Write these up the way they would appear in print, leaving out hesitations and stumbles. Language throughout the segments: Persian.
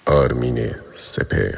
آرمین سپهر.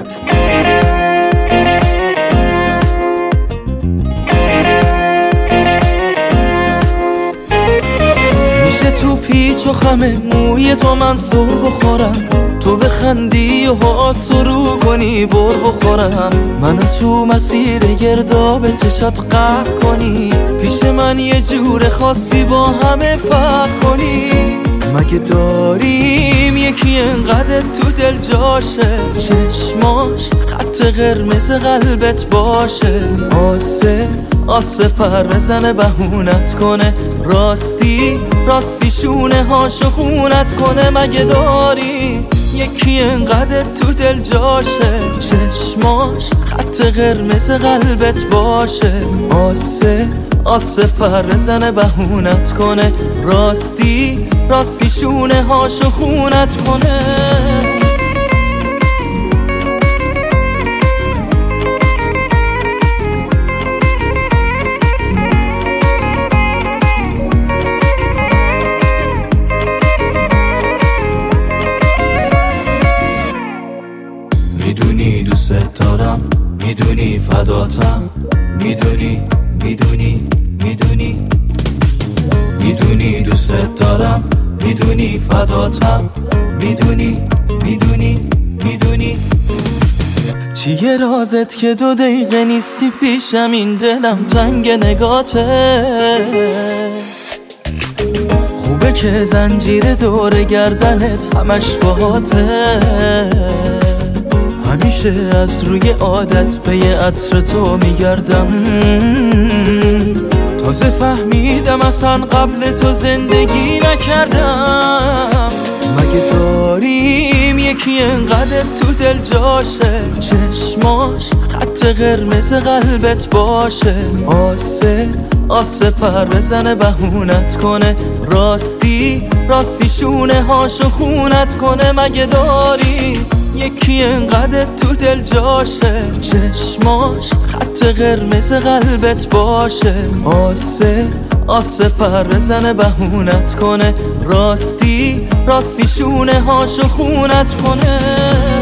میشه تو پیچ و خم موی تو من سر بخورم، تو بخندی و ها سرو کنی بر بخورم، من تو مسیر گرداب چشات قهر کنی، پیش من یه جور خاصی با همه فرق کنی. مگه داریم یکی انقدر تو دل جاشه، چشماش خط قرمز قلبت باشه، آسه پر بزنه بهونت کنه، راستی شونه هاشو خونت کنه. مگه داری یکی انقدر تو دل جاشه، چشماش خط قرمز قلبت باشه، آسه پر بزنه بهونت کنه، راستی شونه هاشو خونت کنه. میدونی دوست دارم، میدونی فداتم، میدونی دوست دارم، میدونی فداتم، میدونی چیه رازت که 2 دقیقه نیستی پیشم، این دلم تنگ نگاته، خوبه که زنجیر دور گردنت همش باهاته، همیشه از روی عادت پی عطر تو میگردم، تازه فهمیدم اصلا قبل تو زندگی نکردم. مگه داریم یکی انقدر تو دل جاشه، چشماش خط قرمز قلبت باشه، آسه پر بزنه بهونت کنه، راستی شونه هاشو خونت کنه. مگه داری یکی انقدر تو دل جاشه، چشماش خط قرمز قلبت باشه، آسه پر بزنه بهونت کنه، راستی شونه هاشو خونت کنه.